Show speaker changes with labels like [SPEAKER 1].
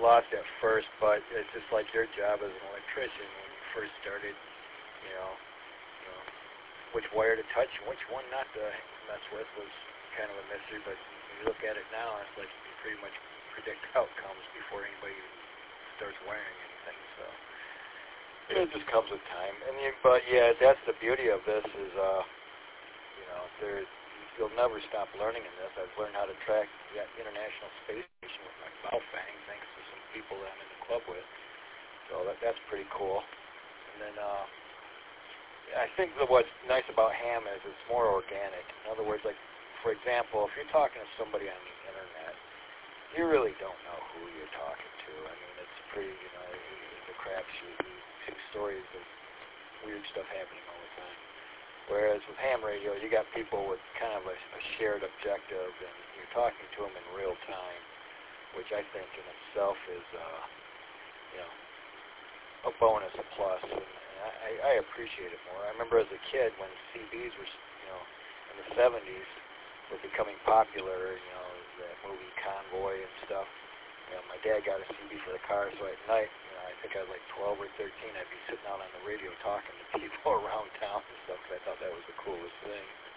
[SPEAKER 1] lost at first, but it's just like your job as an electrician when you first started, which wire to touch and which one not to mess with was kind of a mystery, but when you look at it now, it's like you can pretty much predict outcomes before anybody starts wiring anything, so it just comes with time. But yeah, that's the beauty of this is, you'll never stop learning in this. I've learned how to track the International Space Station with my Baofeng, thanks to some people that I'm in the club with. So that's pretty cool. And then I think that what's nice about ham is it's more organic. In other words, like, for example, if you're talking to somebody on the internet, you really don't know who you're talking to. I mean, it's pretty, it's a crapshoot. You see stories of weird stuff happening all the time. Whereas with ham radio, you got people with kind of a shared objective, and you're talking to them in real time, which I think in itself is, a bonus, a plus, and I appreciate it more. I remember as a kid when CBs were, in the 70s, were becoming popular, that movie Convoy and stuff. My dad got a CB for the car, so at night, I think I was like 12 or 13, I'd be sitting out on the radio talking to people around town and stuff, because I thought that was the coolest thing.